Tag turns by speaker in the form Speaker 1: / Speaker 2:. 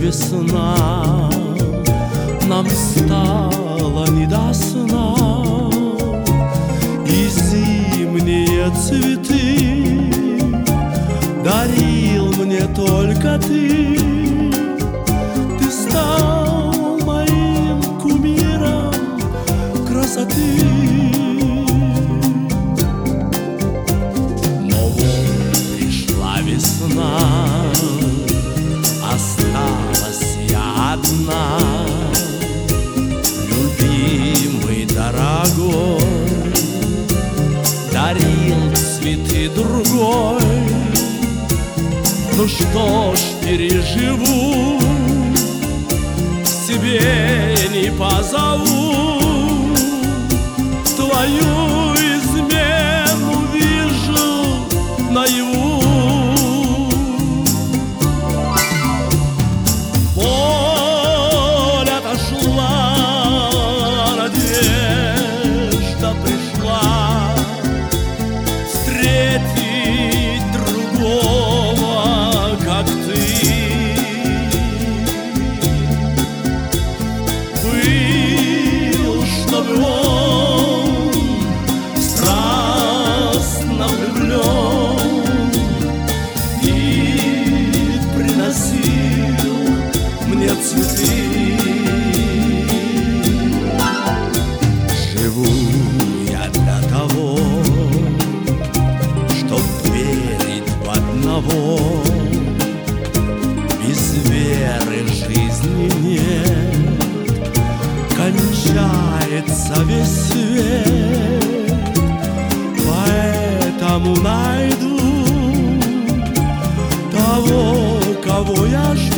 Speaker 1: весна, нам стало не до сна, и зимние цветы дарил мне только ты. Ты стал моим кумиром красоты. Но вот пришла весна, осталась я одна. Любимый, дорогой, дарил цветы другой. Ну что ж, переживу, к себе не позову. Твою измену вижу наяву. Боль отошла, надежда пришла встретить другого, как ты. Был, чтобы он страстно влюблен и приносил мне цветы. Живу я для того, чтоб верить в одного. Без веры жизни нет, кончается весь свет. Поэтому найду того, кого я жду.